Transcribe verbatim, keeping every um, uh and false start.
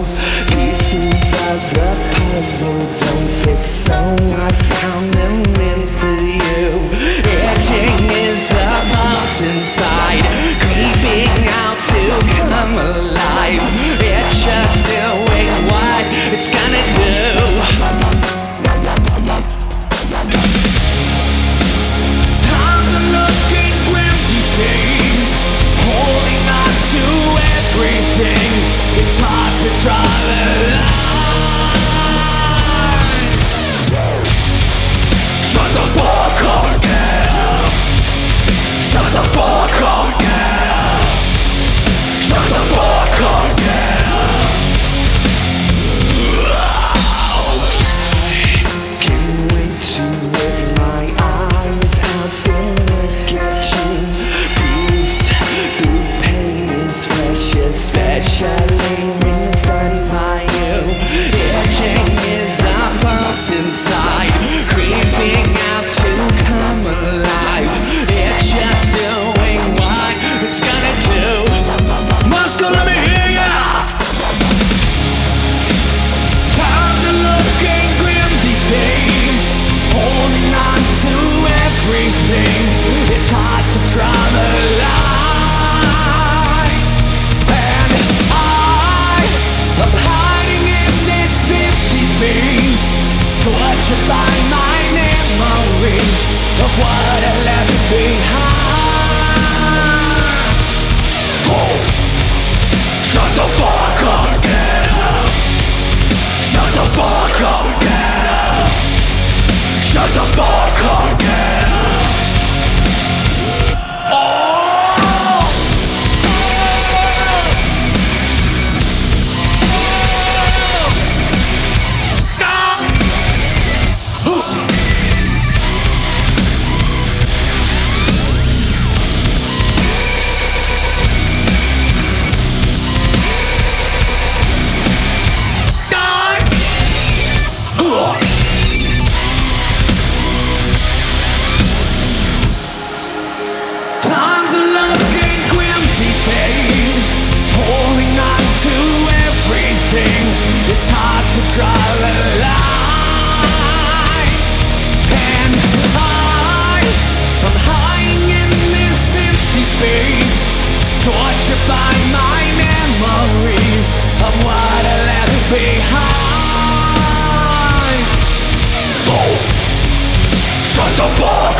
Pieces of the puzzle don't fit, so I found them into you. Etching is a pulse inside, creeping out to come alive. It's just doing what it's gonna do. Times are looking grim these days, holding on to everything. It's hard to draw the line. Shut the fuck up, get up. Shut the fuck up, get up. Shut the fuck up, get up. Can't wait to lift my eyes out there and look at you. Peace through pain is precious, especially when it's done by you. Itching is the pulse inside, creeping out to come alive. It's just doing what it's gonna do. Moscow, let me hear ya! Times are looking grim these days, holding on to everything. It's hard to draw the line. And I am hiding in this empty space to watch you find my memories of what I left behind. Oh. Shut the fuck up, get up. Shut the fuck up, get up. Shut the fuck up, get up. Oh! Times are looking grim these days, holding on to everything. It's hard to draw the line. And I am hiding in this empty space, tortured by my memories of what I left behind. Oh, shut the fuck